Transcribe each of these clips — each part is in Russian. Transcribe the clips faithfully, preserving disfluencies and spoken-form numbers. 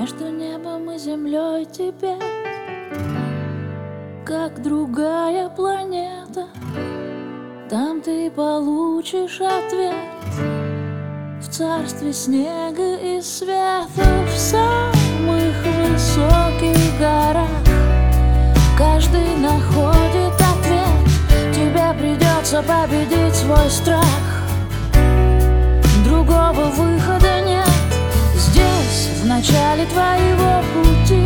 Между небом и землей тебе, как другая планета. Там ты получишь ответ в царстве снега и света. В самых высоких горах каждый находит ответ. Тебе придется победить свой страх. Другого выхода нет. Здесь, в начале твоего пути,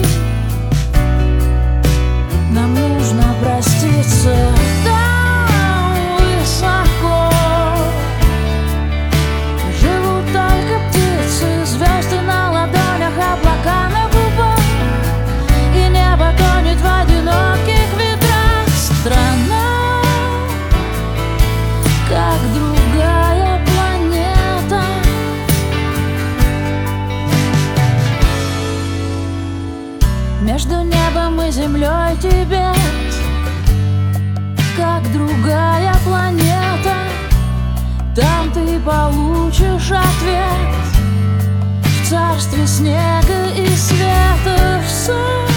нам нужно проститься. Там высоко живут только птицы, звезды на ладонях, облака на губах, и небо тонет в одиноких ветрах. Страна, как другая планета. Между небом и землей тебе, как другая планета. Там ты получишь ответ в царстве снега и света. В